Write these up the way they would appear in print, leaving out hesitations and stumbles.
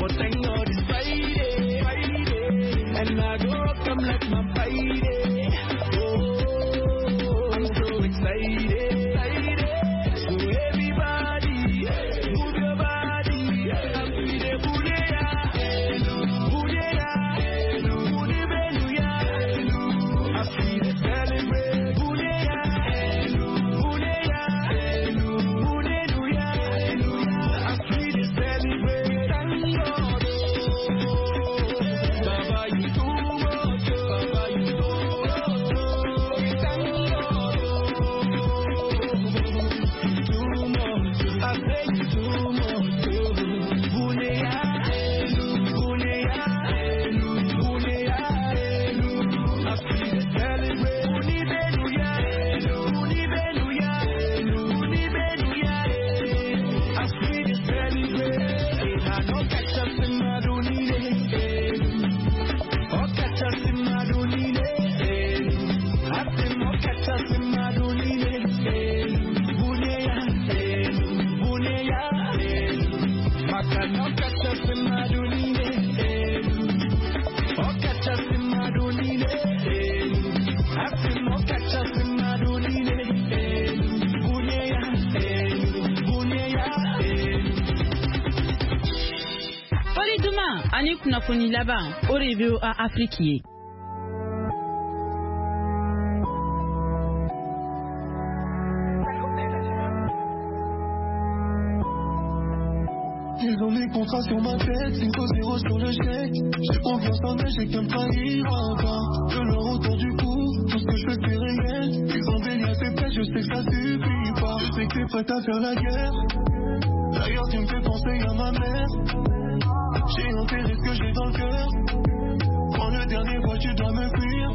But thank God it's Friday, and I go come like my Friday. Oh, I'm so excited. So everybody, move your body. I'm feeling bouleya, bouleya, bouleya. I'm feeling celebrate bouleya, bouleya, bouleya. I'm feeling celebrate. Thank God. Baba, you too much. Baba, you too much. Thank God. Too much. I say you too much. Bouleya, bouleya, bouleya. I feel it celebrate. Unibeluya, unibeluya, unibeluya. I feel it celebrate. I no catch us in my dunine. Oh, catch us in my dunine. I say no catch us in my dunine. Bouleya, bouleya. I no catch us in my dunine. Oh, catch us in my dunine. I say no catch us in my dunine. Bouleya, bouleya. Oli duma ani kunnafoni laban o de bɛ a Afrique ye. Ils ont mis contrat sur ma tête, 5-0 sur le chèque. J'ai confiance en eux, j'ai qu'à me trahir encore. Je leur autour du cou, tout ce que je fais c'est réel. Ils ont des liens, c'est fait, je sais que ça suffit pas. Je sais que t'es prête à faire la guerre. D'ailleurs tu me fais penser à ma mère. J'ai enterré ce que j'ai dans le cœur. Prends le dernier voix, tu dois me fuir.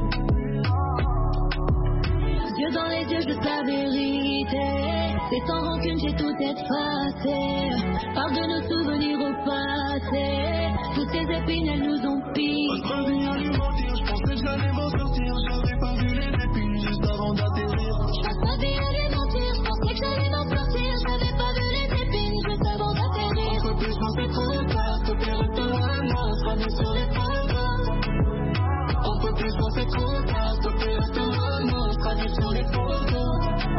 Yeux dans les yeux, juste la vérité. C'est sans rancune, j'ai tout effacé. Parle de nos souvenirs au passé. Toutes ces épines, elles nous ont piqué. Pas de vie à lui mentir, je pensais que j'allais m'en sortir. J'avais pas vu les épines juste avant d'atterrir. Passe ma vie à lui mentir, je pensais que j'allais m'en sortir. J'avais pas vu les épines juste avant d'atterrir. Un peu plus, moi c'est trop tard. Te perdre toi, moi, on sera mis sur les programmes. Un peu plus, moi c'est trop tard. Te perdre toi, moi, on sera mis sur les programmes.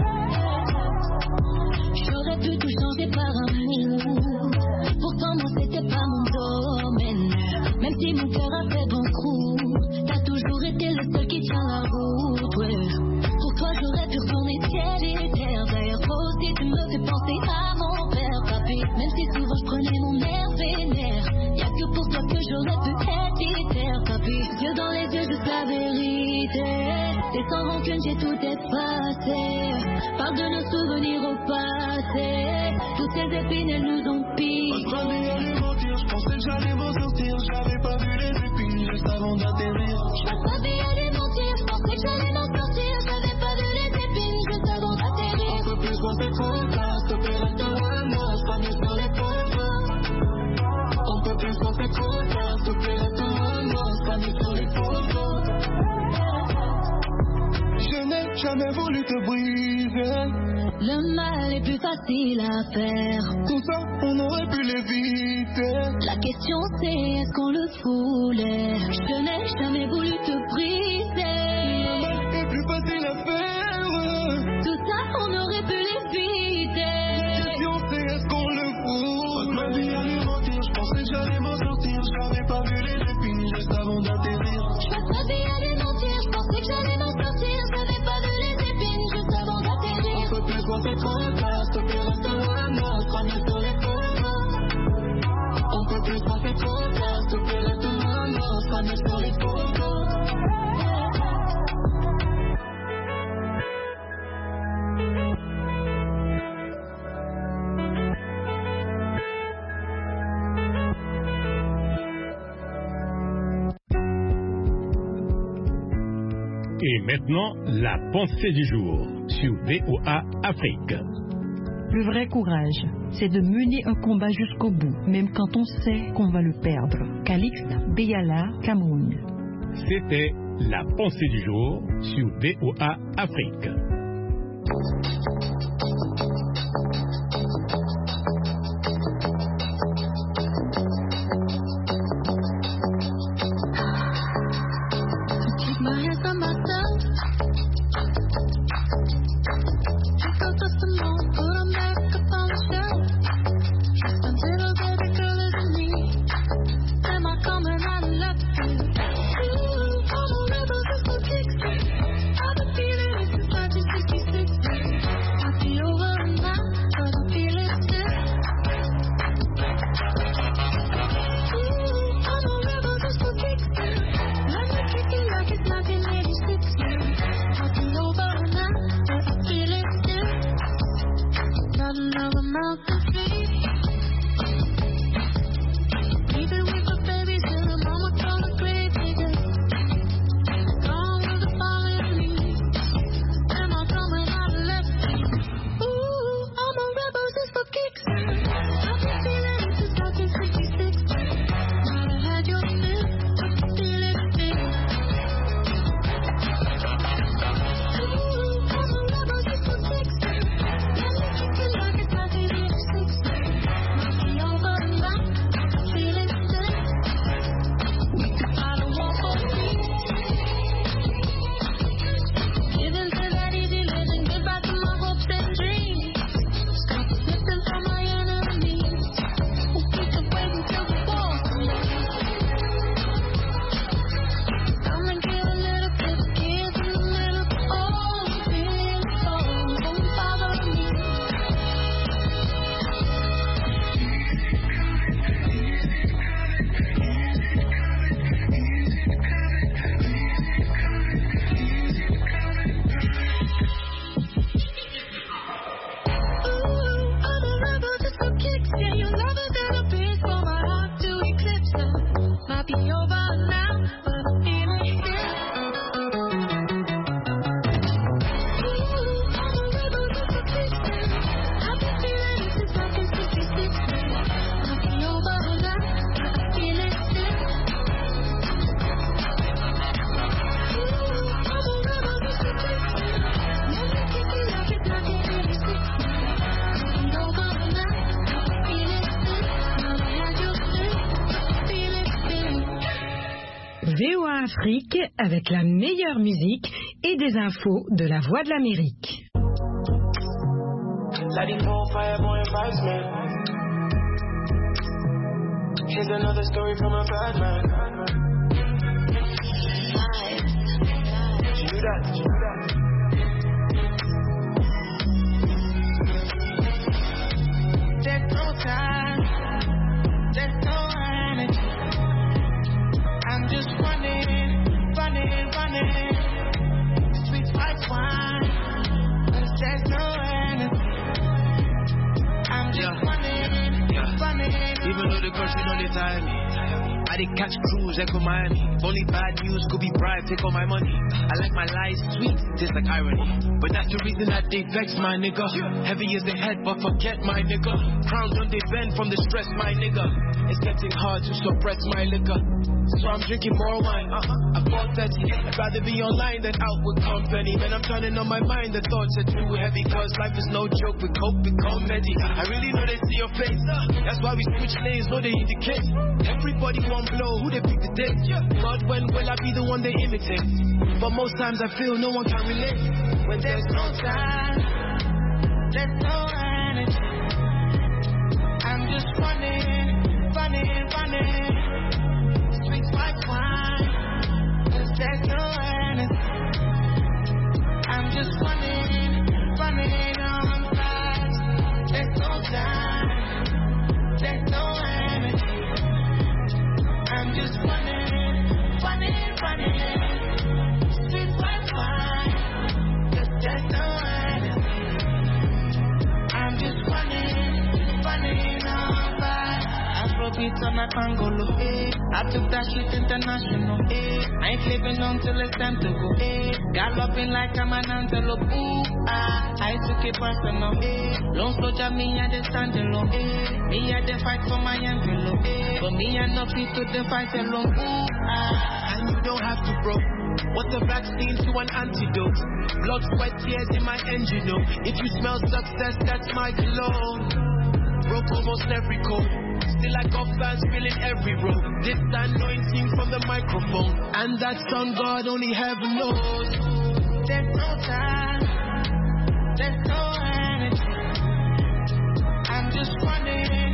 J'aurais pu tout changer par amour. Pourtant moi c'était pas mon domaine. Même si mon cœur a fait bon coup, t'as toujours été le seul qui tient la route, ouais. Pour toi j'aurais pu retourner ciel et terre. D'ailleurs toi aussi tu me fais penser à mon père, papi. Même si souvent je prenais mon air vénère, y'a que pour toi que j'aurais pu être hyper, papi. Yeux dans les yeux, juste la vérité. C'est sans rancune, j'ai tout effacé. Parle de nos souvenirs au passé. Toutes ces épines, elles nous ont piqué. Pas de vie à lui mentir, je pensais que j'allais m'en sortir. J'avais pas vu les épines juste avant d'atterrir. Passe ma vie à lui mentir, je pensais que j'allais m'en sortir. J'avais pas vu les épines juste avant d'atterrir. Un peu plus, moi c'est trop tard. S'il te plaît, reste loin, moi, on sera mis sur les programmes. Un peu plus, moi c'est trop tard. S'il te plaît, reste loin, moi, on sera mis sur les programmes. Je n'ai jamais voulu te briser. Le mal est plus facile à faire. Tout ça, on aurait pu l'éviter. La question c'est est-ce qu'on le voulait. Je n'ai jamais voulu te briser. Le mal est plus facile à faire. Tout ça on aurait pu l'éviter. La question c'est est-ce qu'on le fout. Ma vie à lui mentir, je pensais que j'allais m'en sortir. J'avais pas vu les épines juste avant d'atterrir. Je passe ma vie à lui mentir, je pensais que j'allais m'en sortir. J'avais pas vu les épines juste avant d'atterrir. Un peu plus, moi c'est trop tard. S'il te plaît, reste loin, moi, on sera mis sur les programmes. Un peu plus, moi c'est trop tard. S'il te plaît, reste loin, moi, on sera mis sur les programmes. Et maintenant, la pensée du jour sur VOA Afrique. Le vrai courage, c'est de mener un combat jusqu'au bout, même quand on sait qu'on va le perdre. Calixte Beyala, Cameroun. C'était la pensée du jour sur VOA Afrique. VOA Afrique avec la meilleure musique et des infos de la Voix de l'Amérique. Here's another story from a bad man. There's no time, there's no energy. I'm just running. Sweet like wine, there's no energy. I'm just running. Even though the country don't time me, I did catch cruise, echo Miami. Only bad news could be bribed, take all my money. I like my lies sweet, taste like irony. But that's the reason that they vex my nigga. Heavy is the head, but forget my nigga. Crowns don't they bend from the stress, my nigga. It's getting hard to suppress my liquor, so I'm drinking more wine. I bought 30, I'd rather be online than out with company. Man, I'm turning on my mind, the thoughts are too heavy. Cause life is no joke, we cope with comedy. I really know they see your face, that's why we switch lanes, no they indicate. Everybody want blow, who they pick the date? God, when will I be the one they imitate? But most times I feel no one can relate. When there's no time, there's no energy. I'm just running. Sweet like wine, there's no energy. I'm just running on fast. There's no time, there's no energy. I'm just running. Sweet like wine, there's no energy. I'm just running on fast. Afrobeats on a Congolo, I took that shit international, I ain't living until it's time to go, galloping like I'm an antelope, I took it personal, long soldier, me I the stand alone, me I the fight for my envelope, but me I no fit to the fight alone, and you don't have to bro. What's a vaccine to an antidote? Blood, sweat, tears in my engine, no. If you smell success, that's my cologne. Broke almost every code. Still I got fans filling every row. This anointing from the microphone, and that's on God, only heaven knows. There's no time, there's no energy. I'm just running.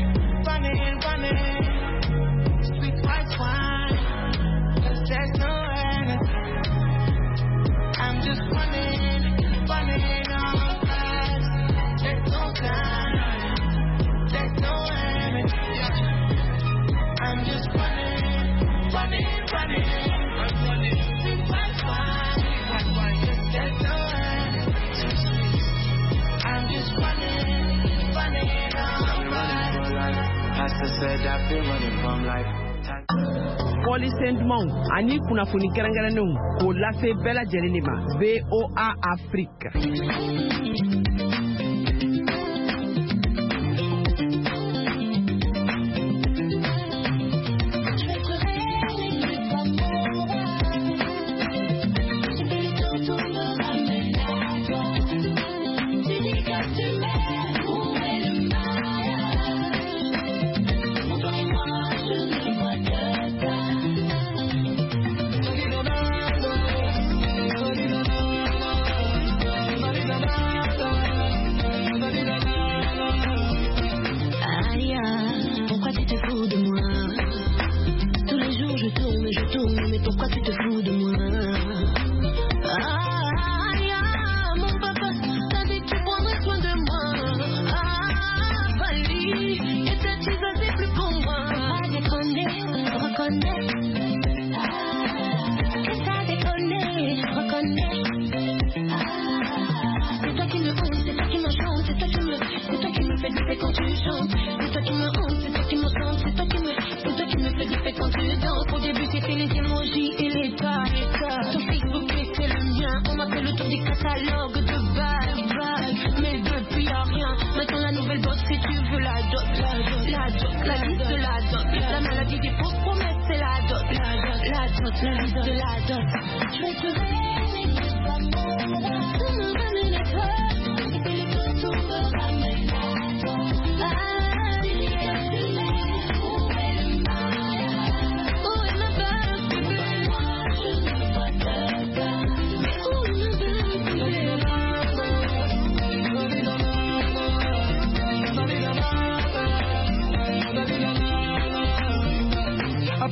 Sweet like wine, there's no energy. I'm just running on fast. There's no time, there's no energy. I'm just running. I'm running. Sweet like wine, there's no energy. I'm just running on fast. Pastor said I've been running from life. Poli Saint-Mont, ani kuna funikera ngara nung, ko lase bela jelinima, VOA Afrique.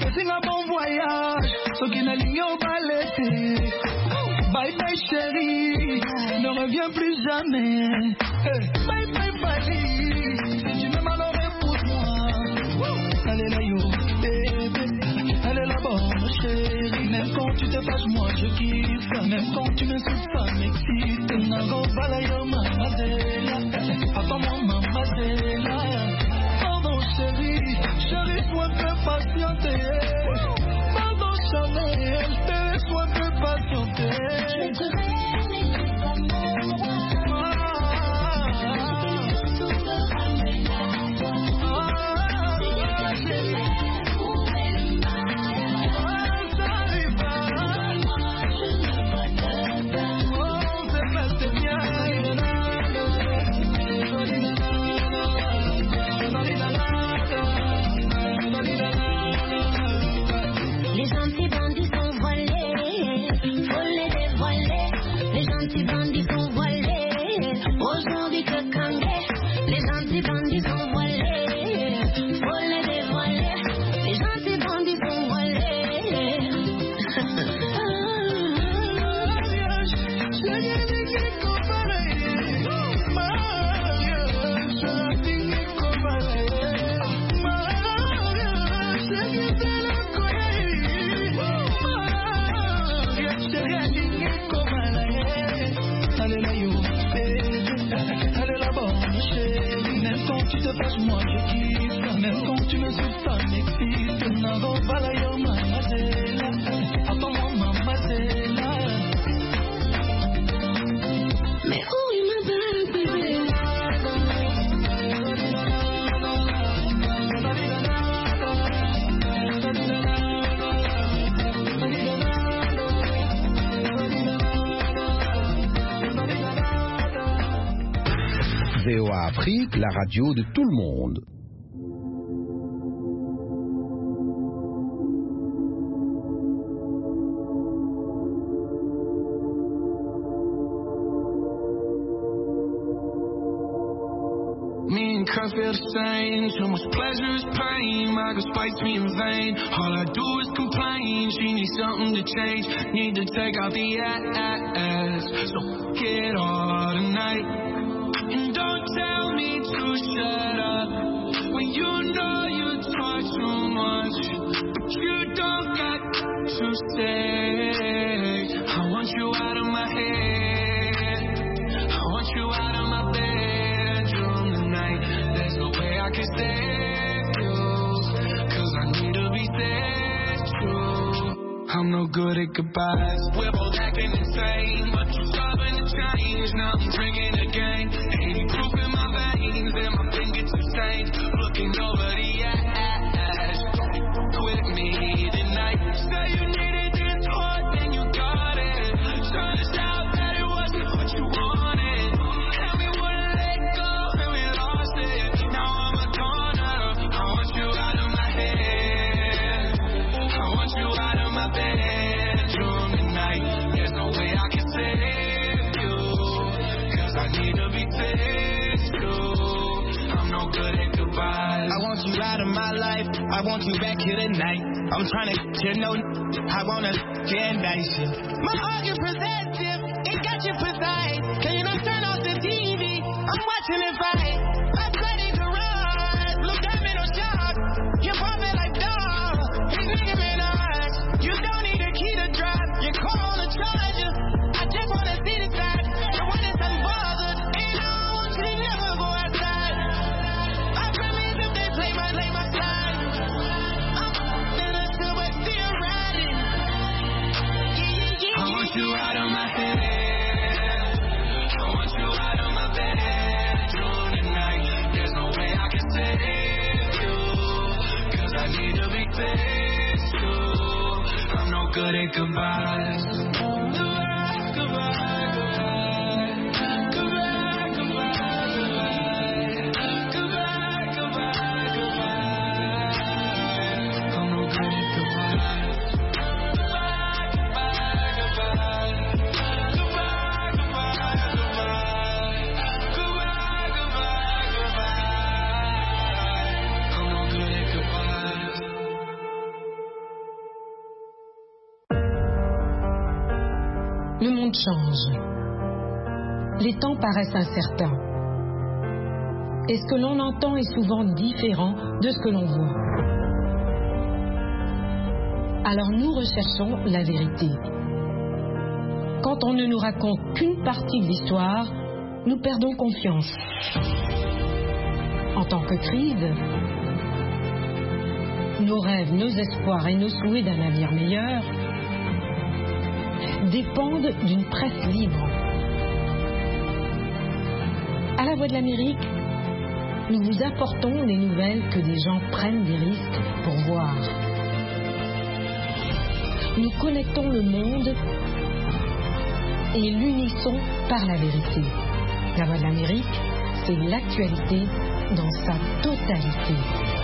C'est un bon voyage, ce qui n'a ligne au balai. Bye bye chérie, ne reviens plus jamais. Bye bye Paris, si tu m'aimes alors épouse-moi. Elle est là yo, bébé, elle est la bonne chérie. Même quand tu te fâches moi je kiffe. Même quand tu m'insultes ça m'excite. Nago balayo mamadela, attends-moi mamadela. Pardon chérie, chérie sois un peu patientée. Pardon Chanel, sois un peu patientée. Moi je kiffe, même quand tu me souffles ça m'excite. Nago balayo mamadela, attends-moi mamadela. Mais où est ma belle bébé? VOA Afrique, la radio de tout le monde. Me and Kurt feel the same. Too much pleasure is pain. My girl spites me in vain. All I do is complain. She needs something to change. Need to take out the ass. So get all tonight. And don't tell me to shut up when you know you talk too much, but you don't got to stay. I want you out of my head. I want you out of my bedroom tonight. There's no way I can save you, 'cause I need to be saved true. I'm no good at goodbyes. We're both acting insane, but you're stubborn to change. Now I'm drinking again. 80 proof in my veins, and my fingertips stained. Looking over the ash. Quit me tonight. Say you needed this hard, then you got it. Trying to shout that it wasn't what you wanted. And we wouldn't let go, and we lost it. Now I'm a goner. I want you out of my head. I want you out of my bedroom tonight. There's no way I can save you, 'cause I need to be fixed too. I'm no good at goodbyes. I want you out of my life. I want you back here tonight. I'm trying to get you no. I wanna get nice. My heart is possessive. It got you precise. Can you not turn off the TV? I'm watching it fight. My blood is a rush. Look at me, no shock. You're pumping like dog. He's making me nice. You don't need a key to drive. You call on the charger. I just wanna see the side. And when it's unbothered, and I want you to never go outside. I promise if they play my slide, I'm in a silver still riding. Yeah. I want you out of my head. I want you out of my bedroom tonight. There's no way I can save you, 'cause I need to be fixed too. I'm no good at goodbyes. Le monde change. Les temps paraissent incertains. Et ce que l'on entend est souvent différent de ce que l'on voit. Alors nous recherchons la vérité. Quand on ne nous raconte qu'une partie de l'histoire, nous perdons confiance. En tant que crise, nos rêves, nos espoirs et nos souhaits d'un avenir meilleur dépendent d'une presse libre. À la Voix de l'Amérique, nous vous apportons les nouvelles que des gens prennent des risques pour voir. Nous connectons le monde et l'unissons par la vérité. La Voix de l'Amérique, c'est l'actualité dans sa totalité.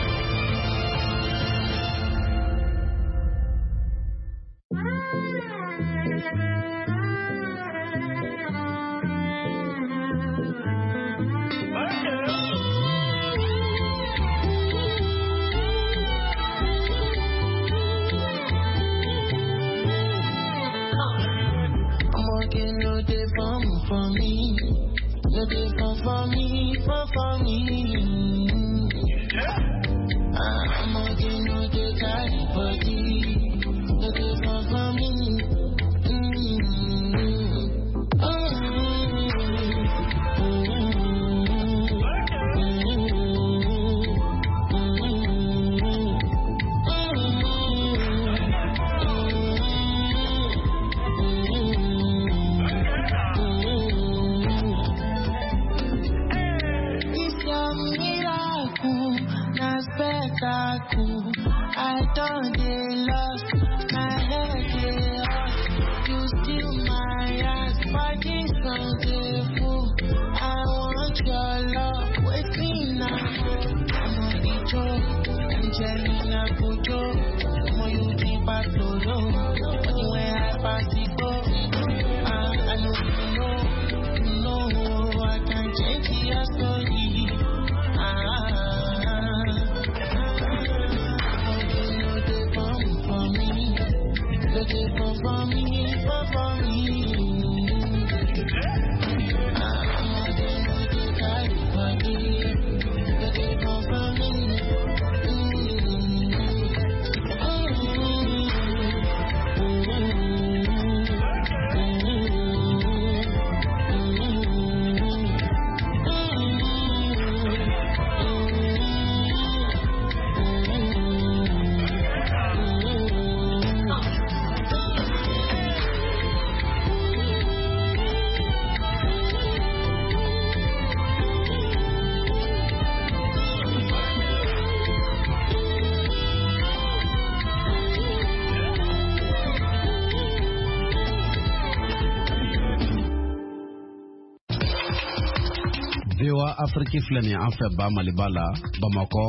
VOA Afrique filani an fɛ ba Maliba la Bamako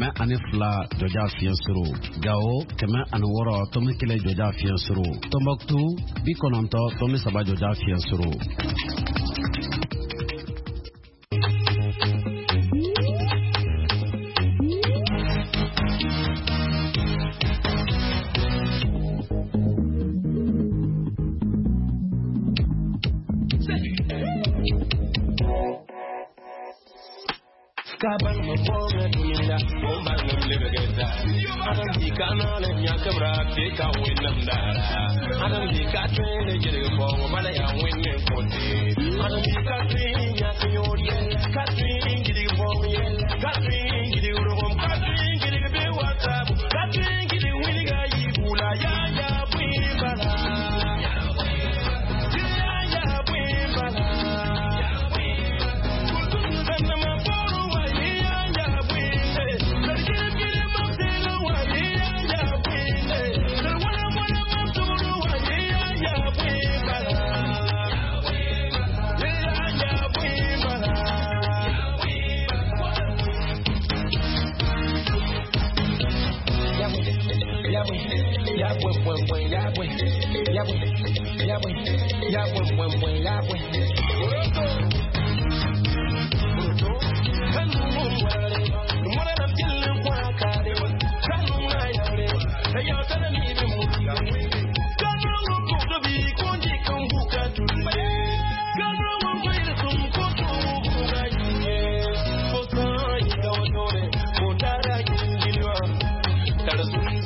102 jɔja fiɲɛ suru Gao 106 tomi 1 jɔja fiɲɛ suru Tombouctou 90 tomi 3 jɔja fiɲɛ suru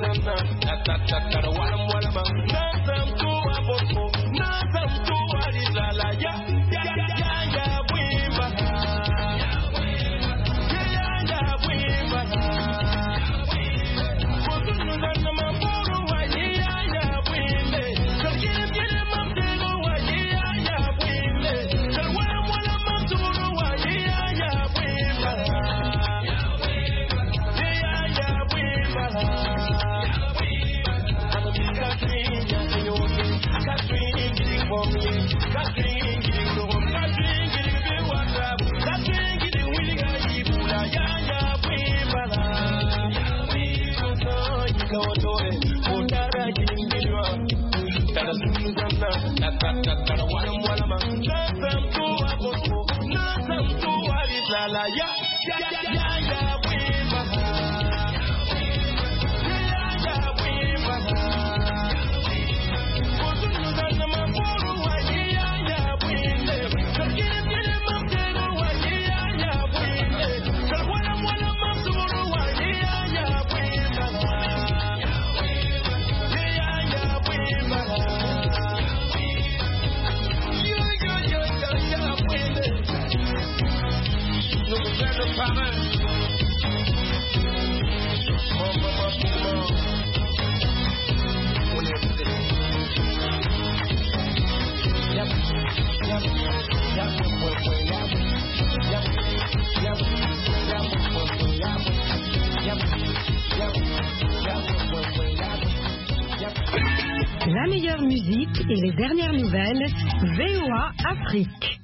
La meilleure musique et les dernières nouvelles, VOA Afrique.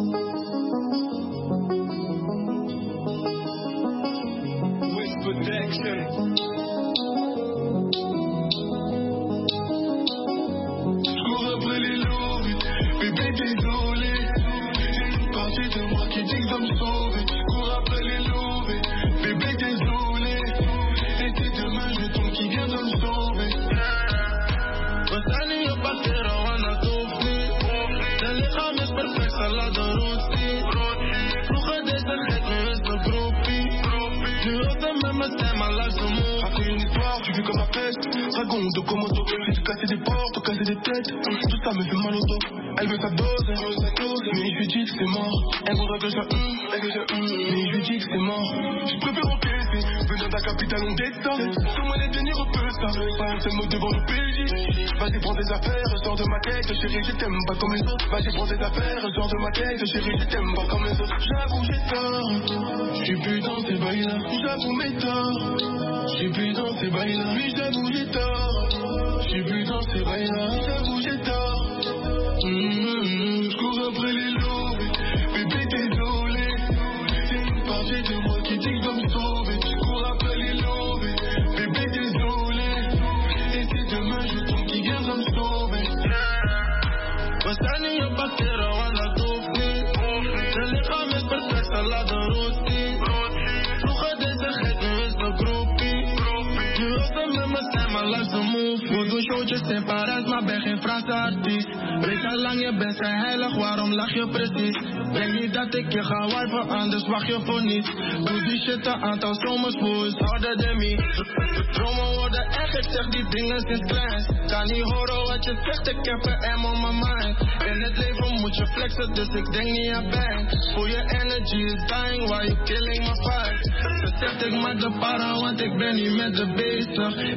Dragon de Komodo, j'ai cassé des portes, cassé des têtes. Tout ça me fait mal au dos. Elle veut sa dose, mais je lui dis que c'est mort. Elle voudrait que je mais je lui dis que c'est mort. Je préfère encaisser, venir de la capitale on descend. Comment les tenir au peu ça, pas un seul mot devant le PJ. Vas-y prends des affaires, sors de ma tête, chérie je t'aime pas comme les autres. Vas-y prends des affaires, sors de ma tête, chérie je t'aime pas comme les autres. J'avoue j'ai tort, j'suis plus dans ces bails là. J'avoue mes torts, j'suis plus dans ces bails là. Oui j'avoue j'ai tort, j'suis plus dans ces bails là. J'avoue j'ai tort. J'cours après les loups, bébé désolé. C'est une partie de moi qui dit que doit me sauver. J'cours après les loups, bébé désolé. Et si demain je tombe, qui viendra me sauver? Bastani yo patera wana tofi. Tele khamis perfect salade roti. Vroeger deze gek, nu is de groepie. Nu is de met me stem, maar laat ze move. Moet doen showtjes in Parijs, maar ben geen Franse artiest. Weet al lang je bent zijn heilig, waarom lach je precies? Denk niet dat ik je ga wipen, anders wacht je voor niets. Doe die shit een aantal zomers voor is harder than me. Dromen worden echt, ik zeg die dingen sinds kleins. Kan niet horen wat je zegt, ik heb een M on my mind. In het leven moet je flexen, dus ik denk niet aan pijn. Voel je energy is dying, while you killing my vibe. Ze zegt ik maak de para, want ik ben niet met de bezig.